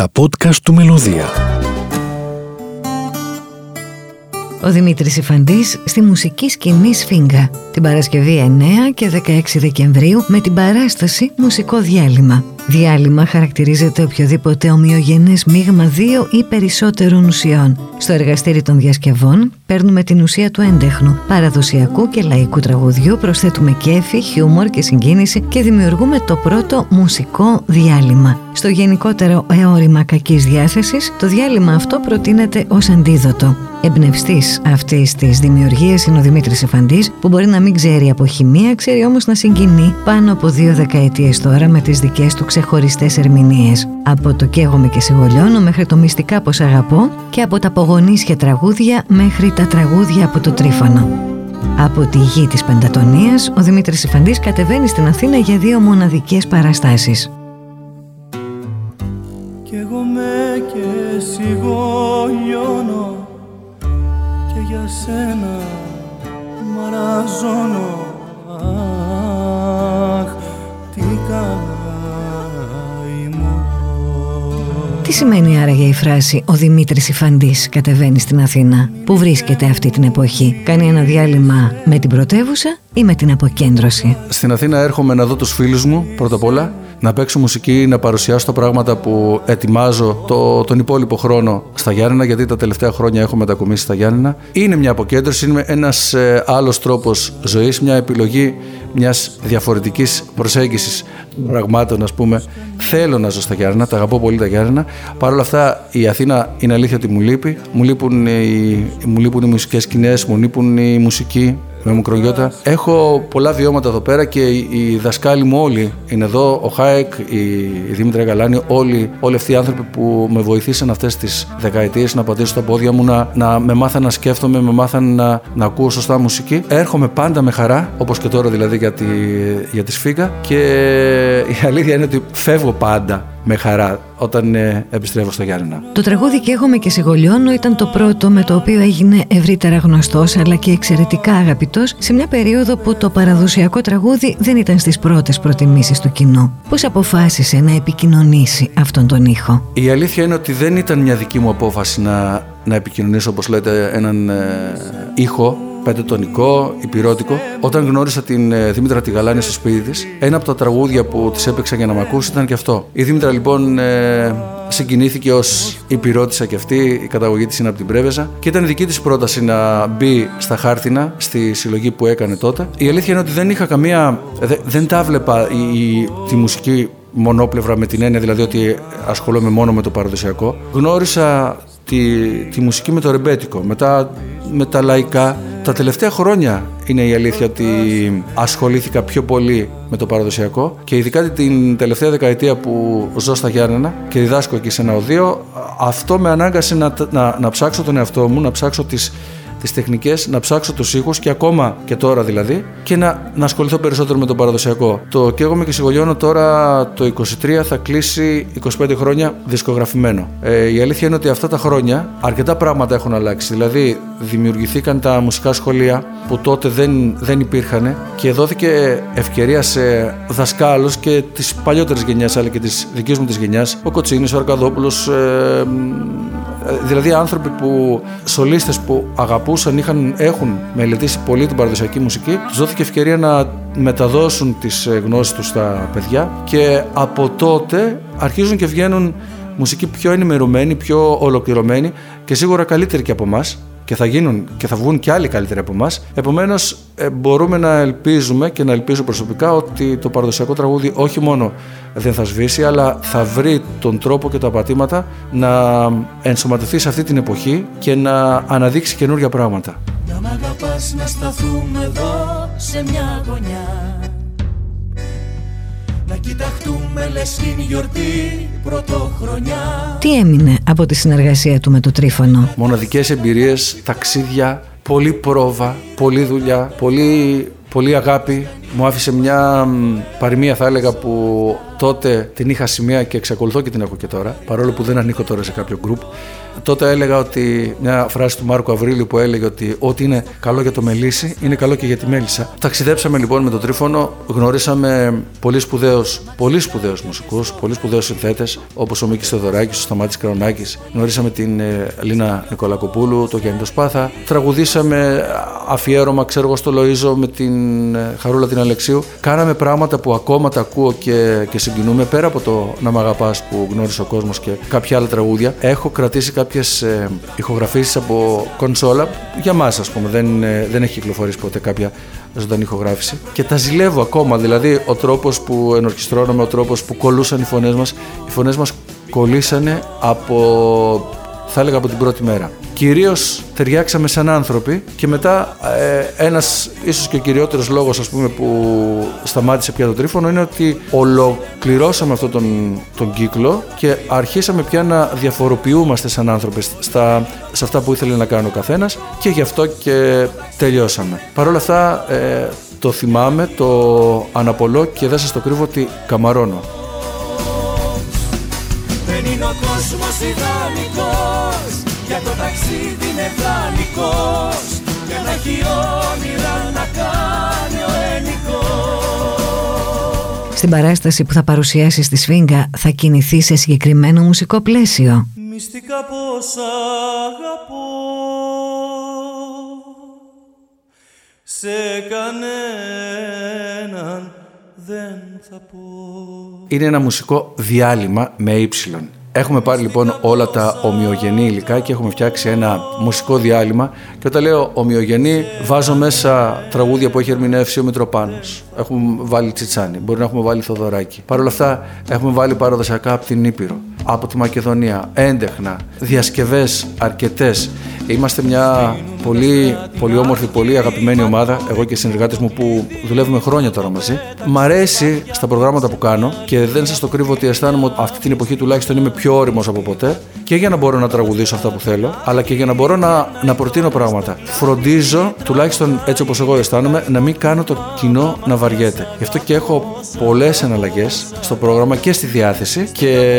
τα podcast του Μελωδία. Ο Δημήτρης Ιφαντής στη μουσική σκηνή Σφίγγα την Παρασκευή 9 και 16 Δεκεμβρίου με την παράσταση Μουσικό Διάλειμμα. Διάλειμμα χαρακτηρίζεται οποιοδήποτε ομοιογενές μείγμα δύο ή περισσότερων ουσιών. Στο εργαστήρι των διασκευών παίρνουμε την ουσία του έντεχνου, παραδοσιακού και λαϊκού τραγουδιού, προσθέτουμε κέφι, χιούμορ και συγκίνηση και δημιουργούμε το πρώτο μουσικό διάλειμμα. Στο γενικότερο εώρημα κακής διάθεσης, το διάλειμμα αυτό προτείνεται ως αντίδοτο. Εμπνευστής αυτής της δημιουργίας είναι ο Δημήτρης Ιφαντής, που μπορεί να μην ξέρει από χημεία, ξέρει όμως να συγκινεί πάνω από 2 δεκαετίες τώρα με τις δικές του ξεχωριστές ερμηνείες. Από το «Καίγομαι και σιγολιώνω» μέχρι το «Μυστικά πως αγαπώ» και από τα πογονίσια τραγούδια μέχρι τα τραγούδια από το Τρίφωνο. Από τη γη της Πεντατονίας, ο Δημήτρης Ιφαντής κατεβαίνει στην Αθήνα για 2 μοναδικές παραστάσεις. Καίγομαι και σιγολιώνω και για σένα μαραζώνω. Αχ, τι καημό. Τι σημαίνει άραγε η φράση «Ο Δημήτρης Ιφαντής κατεβαίνει στην Αθήνα»? Πού βρίσκεται αυτή την εποχή? Κάνει ένα διάλειμμα με την πρωτεύουσα ή με την αποκέντρωση? Στην Αθήνα έρχομαι να δω τους φίλους μου πρώτα απ' όλα, να παίξω μουσική, να παρουσιάσω τα πράγματα που ετοιμάζω τον υπόλοιπο χρόνο στα Γιάννενα, γιατί τα τελευταία χρόνια έχω μετακομίσει στα Γιάννενα. Είναι μια αποκέντρωση, είναι ένας άλλος τρόπος ζωής, μια επιλογή μιας διαφορετικής προσέγγισης πραγμάτων, ας πούμε. Θέλω να ζω στα Γιάννενα, τα αγαπώ πολύ τα Γιάννενα. Παρ' όλα αυτά η Αθήνα είναι αλήθεια ότι μου λείπει. Μου λείπουν οι μουσικές σκηνές, μου λείπουν η μουσική με μικρογιώτα. Έχω πολλά βιώματα εδώ πέρα και οι δασκάλοι μου όλοι είναι εδώ. Ο Χάεκ, η Δήμητρα Γαλάνη, όλοι αυτοί οι άνθρωποι που με βοηθήσαν αυτές τις δεκαετίες να πατήσω τα πόδια μου, να με μάθαν να σκέφτομαι, με μάθαν να ακούω σωστά μουσική. Έρχομαι πάντα με χαρά, όπως και τώρα δηλαδή για τη Σφίγγα, και η αλήθεια είναι ότι φεύγω πάντα με χαρά όταν επιστρέφω στο Γιάννενα. Το τραγούδι «Καίγομαι και σιγολιώνω» ήταν το πρώτο με το οποίο έγινε ευρύτερα γνωστός αλλά και εξαιρετικά αγαπητός σε μια περίοδο που το παραδοσιακό τραγούδι δεν ήταν στις πρώτες προτιμήσεις του κοινού. Πώς αποφάσισε να επικοινωνήσει αυτόν τον ήχο? Η αλήθεια είναι ότι δεν ήταν μια δική μου απόφαση να επικοινωνήσω, όπως λέτε, έναν ήχο πεντατονικό, υπηρώτικο. Όταν γνώρισα την Δήμητρα τη Γαλάνη στο σπίτι της, ένα από τα τραγούδια που της έπαιξα για να μ' ακούσει ήταν και αυτό. Η Δήμητρα λοιπόν συγκινήθηκε ως υπηρώτησα και αυτή, η καταγωγή της είναι από την Πρέβεζα, και ήταν δική της πρόταση να μπει στα χάρτινα, στη συλλογή που έκανε τότε. Η αλήθεια είναι ότι δεν είχα δεν τα βλέπα τη μουσική μονόπλευρα, με την έννοια δηλαδή ότι ασχολούμαι μόνο με το παραδοσιακό. Γνώρισα τη μουσική με το ρεμπέτικο, μετά με τα λαϊκά. Τα τελευταία χρόνια είναι η αλήθεια ότι ασχολήθηκα πιο πολύ με το παραδοσιακό, και ειδικά την τελευταία δεκαετία που ζω στα Γιάννενα και διδάσκω εκεί σε ένα οδείο, αυτό με ανάγκασε να ψάξω τον εαυτό μου, να ψάξω τις τεχνικές, να ψάξω τους ήχους, και ακόμα και τώρα δηλαδή, και να ασχοληθώ περισσότερο με το παραδοσιακό. Το «Καίγομαι και σιγολιώνω» τώρα το 23 θα κλείσει 25 χρόνια δισκογραφημένο. Η αλήθεια είναι ότι αυτά τα χρόνια αρκετά πράγματα έχουν αλλάξει. Δηλαδή δημιουργηθήκαν τα μουσικά σχολεία που τότε δεν υπήρχαν, και δόθηκε ευκαιρία σε δασκάλους και της παλιότερης γενιάς αλλά και της δικής μου της γενιάς, ο Κοτσίνης, ο Αρκαδόπουλος, δηλαδή άνθρωποι σολίστες που αγαπούσαν, έχουν μελετήσει πολύ την παραδοσιακή μουσική, τους δόθηκε ευκαιρία να μεταδώσουν τις γνώσεις τους στα παιδιά, και από τότε αρχίζουν και βγαίνουν μουσική πιο ενημερωμένη, πιο ολοκληρωμένη και σίγουρα καλύτερη και από εμάς, και θα βγουν και άλλοι καλύτεροι από εμάς. Επομένως μπορούμε να ελπίζουμε, και να ελπίζω προσωπικά, ότι το παραδοσιακό τραγούδι όχι μόνο δεν θα σβήσει, αλλά θα βρει τον τρόπο και τα πατήματα να ενσωματωθεί σε αυτή την εποχή και να αναδείξει καινούργια πράγματα. Να μ' αγαπάς, να σταθούμε εδώ σε μια γωνιά, να κοιταχτούμε λες την γιορτή πρωτοχρονιά. Τι έμεινε από τη συνεργασία του με το Τρίφωνο? Μοναδικές εμπειρίες, ταξίδια, πολλή πρόβα, πολλή δουλειά, πολύ αγάπη. Μου άφησε μια παροιμία, θα έλεγα, που τότε την είχα σημαία και εξακολουθώ και την έχω και τώρα, παρόλο που δεν ανήκω τώρα σε κάποιο group. Τότε έλεγα ότι μια φράση του Μάρκου Αβρίλιου που έλεγε ότι ό,τι είναι καλό για το μελίσι είναι καλό και για τη μέλισσα. Ταξιδέψαμε λοιπόν με τον Τρίφωνο, γνωρίσαμε πολύ σπουδαίους μουσικούς, πολύ σπουδαίους συνθέτες όπως ο Μίκης Θεοδωράκης, ο Σταμάτης Κραουνάκης. Γνωρίσαμε την Λίνα Νικολακοπούλου, τον Γιάννη τον Σπάθα. Τραγουδήσαμε αφιέρωμα, ξέρω εγώ, στο Λοΐζο με την Χαρούλα την Αλεξίου. Κάναμε πράγματα που ακόμα τα ακούω και συγκινούμε, πέρα από το «Να μ' αγαπάς» που γνώρισε ο κόσμος και κάποια άλλα τραγούδια. Έχω κρατήσει κάποιες ηχογραφήσεις από κονσόλα για μας, ας πούμε. Δεν έχει κυκλοφορήσει ποτέ κάποια ζωντανή ηχογράφηση και τα ζηλεύω ακόμα. Δηλαδή, ο τρόπος που ενορχιστρώναμε, ο τρόπος που κολλούσαν οι φωνές μας κολλήσανε θα έλεγα από την πρώτη μέρα. Κυρίως ταιριάξαμε σαν άνθρωποι και μετά ένας ίσως και ο κυριότερος λόγος, ας πούμε, που σταμάτησε πια το Τρίφωνο είναι ότι ολοκληρώσαμε αυτόν τον κύκλο και αρχίσαμε πια να διαφοροποιούμαστε σαν άνθρωποι σε αυτά που ήθελε να κάνει ο καθένας και γι' αυτό και τελειώσαμε. Παρ' όλα αυτά το θυμάμαι, το αναπολώ και δεν σας το κρύβω ότι καμαρώνω. Δεν είναι ο κόσμος ιδανικός, για το ταξίδι είναι δανεικός, για να έχει όνειρα να κάνει ο ενικός. Στην παράσταση που θα παρουσιάσει στη Σφίγγα θα κινηθεί σε συγκεκριμένο μουσικό πλαίσιο. Μυστικά πως αγαπώ, σε κανέναν δεν θα πω. Είναι ένα μουσικό διάλειμμα με ύψιλον. Έχουμε πάρει λοιπόν όλα τα ομοιογενή υλικά και έχουμε φτιάξει ένα μουσικό διάλειμμα. Και όταν λέω ομοιογενή, βάζω μέσα τραγούδια που έχει ερμηνεύσει ο Μητροπάνος. Έχουμε βάλει Τσιτσάνι, μπορεί να έχουμε βάλει Θοδωράκη. Παρ' όλα αυτά, έχουμε βάλει παραδοσιακά από την Ήπειρο, από τη Μακεδονία, έντεχνα, διασκευές αρκετές. Είμαστε μια πολύ, πολύ όμορφη, πολύ αγαπημένη ομάδα, εγώ και οι συνεργάτες μου που δουλεύουμε χρόνια τώρα μαζί. Μ' αρέσει στα προγράμματα που κάνω και δεν σας το κρύβω ότι αισθάνομαι ότι αυτή την εποχή τουλάχιστον είμαι πιο όριμος από ποτέ και για να μπορώ να τραγουδήσω αυτά που θέλω, αλλά και για να μπορώ να προτείνω πράγματα. Φροντίζω, τουλάχιστον έτσι όπως εγώ αισθάνομαι, να μην κάνω το κοινό να βαριέται. Γι' αυτό και έχω πολλές εναλλαγές στο πρόγραμμα και στη διάθεση και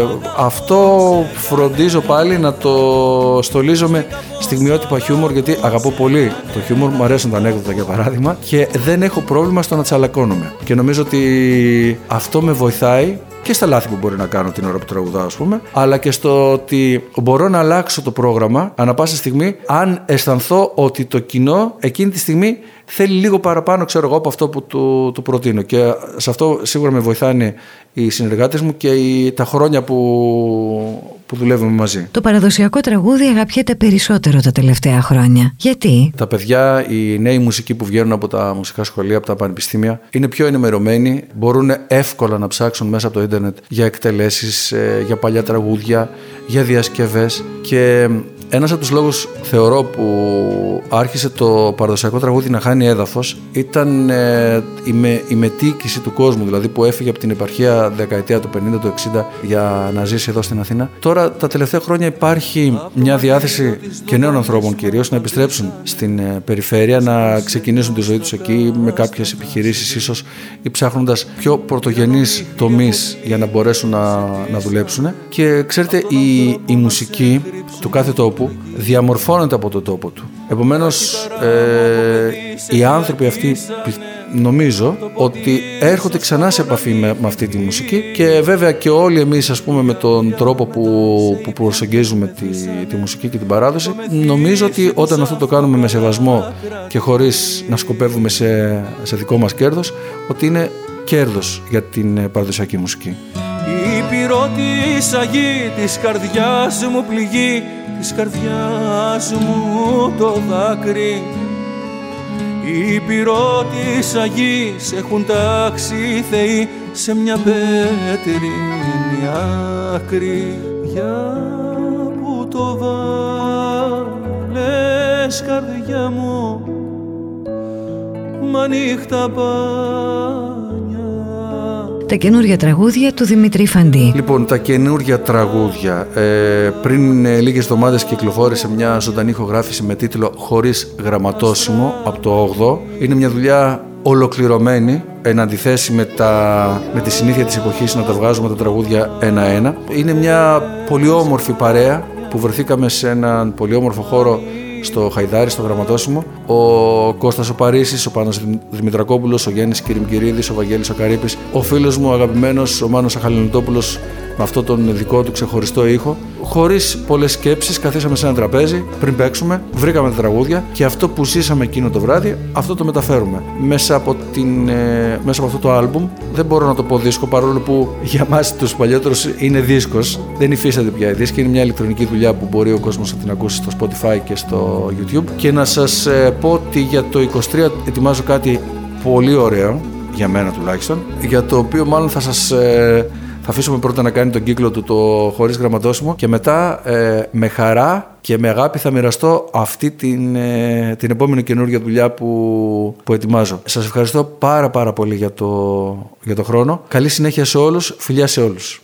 αυτό φροντίζω πάλι να το στολίζω με στιγμιότυπα χιούμορ, γιατί αγαπώ πολύ το χιούμορ, μου αρέσουν τα ανέκδοτα για παράδειγμα και δεν έχω πρόβλημα στο να τσαλακώνομαι. Και νομίζω ότι αυτό με βοηθάει και στα λάθη που μπορεί να κάνω την ώρα που τραγουδάω, ας πούμε, αλλά και στο ότι μπορώ να αλλάξω το πρόγραμμα ανά πάσα στιγμή αν αισθανθώ ότι το κοινό εκείνη τη στιγμή θέλει λίγο παραπάνω, ξέρω εγώ, από αυτό που του προτείνω. Και σε αυτό σίγουρα με βοηθάνε οι συνεργάτες μου και τα χρόνια που δουλεύουμε μαζί. Το παραδοσιακό τραγούδι αγαπιέται περισσότερο τα τελευταία χρόνια. Γιατί? Τα παιδιά, οι νέοι μουσικοί που βγαίνουν από τα μουσικά σχολεία, από τα πανεπιστήμια, είναι πιο ενημερωμένοι, μπορούν εύκολα να ψάξουν μέσα από το ίντερνετ για εκτελέσεις, για παλιά τραγούδια, για διασκευές και ένας από τους λόγους, θεωρώ, που άρχισε το παραδοσιακό τραγούδι να χάνει έδαφος ήταν η μετοίκηση του κόσμου, δηλαδή που έφυγε από την επαρχία δεκαετία του 50, του 60 για να ζήσει εδώ στην Αθήνα. Τώρα τα τελευταία χρόνια υπάρχει μια διάθεση και νέων ανθρώπων κυρίως να επιστρέψουν στην περιφέρεια, να ξεκινήσουν τη ζωή τους εκεί με κάποιες επιχειρήσεις ίσως ή ψάχνοντας πιο πρωτογενείς τομείς για να μπορέσουν να δουλέψουν. Και ξέρετε, η μουσική του κάθε τόπου διαμορφώνεται από τον τόπο του. Επομένως, οι άνθρωποι αυτοί νομίζω ότι έρχονται ξανά σε επαφή με αυτή τη μουσική και βέβαια και όλοι εμείς, ας πούμε, με τον τρόπο που προσεγγίζουμε τη μουσική και την παράδοση, νομίζω ότι όταν αυτό το κάνουμε με σεβασμό και χωρίς να σκοπεύουμε σε δικό μας κέρδος, ότι είναι κέρδος για την παραδοσιακή μουσική. Η πυρώτης αγή της καρδιάς μου πληγεί, της καρδιάς μου το δάκρυ. Οι πυρώτης αγής έχουν τάξει οι θεοί σε μια πέτρινη άκρη. Για που το βάλες, καρδιά μου, μα νύχτα τα καινούργια τραγούδια του Δημήτρη Φαντή. Λοιπόν, τα καινούργια τραγούδια. Πριν λίγες εβδομάδες κυκλοφόρησε μια ζωντανή ηχογράφηση με τίτλο «Χωρίς γραμματόσημο» από το 8. Είναι μια δουλειά ολοκληρωμένη, εν αντιθέσει με τη συνήθεια της εποχής να τα βγάζουμε τα τραγούδια ένα-ένα. Είναι μια πολύ όμορφη παρέα που βρεθήκαμε σε έναν πολύ όμορφο χώρο στο Χαϊδάρι, στο Γραμματόσημο. Ο Κώστας ο Παρίσης, ο Πάνος Δημητρακόπουλος, ο Γιάννης Κυριμκυρίδης, ο Βαγγέλης ο Καρύπης, ο φίλος μου αγαπημένος ο Μάνος Αχαλινοτόπουλος με αυτό τον δικό του ξεχωριστό ήχο. Χωρίς πολλές σκέψεις, καθίσαμε σε ένα τραπέζι πριν παίξουμε, βρήκαμε τα τραγούδια και αυτό που ζήσαμε εκείνο το βράδυ, αυτό το μεταφέρουμε. Μέσα από αυτό το άλμπουμ, δεν μπορώ να το πω δίσκο, παρόλο που για μας τους παλιότερους είναι δίσκος. Δεν υφίσταται πια η δίσκη, είναι μια ηλεκτρονική δουλειά που μπορεί ο κόσμος να την ακούσει στο Spotify και στο YouTube. Και να σας πω ότι για το 23 ετοιμάζω κάτι πολύ ωραίο, για μένα τουλάχιστον, για το οποίο μάλλον θα αφήσουμε πρώτα να κάνει τον κύκλο του το Χωρίς Γραμματόσημο και μετά με χαρά και με αγάπη θα μοιραστώ αυτή την επόμενη καινούργια δουλειά που ετοιμάζω. Σας ευχαριστώ πάρα πολύ για το χρόνο. Καλή συνέχεια σε όλους, φιλιά σε όλους.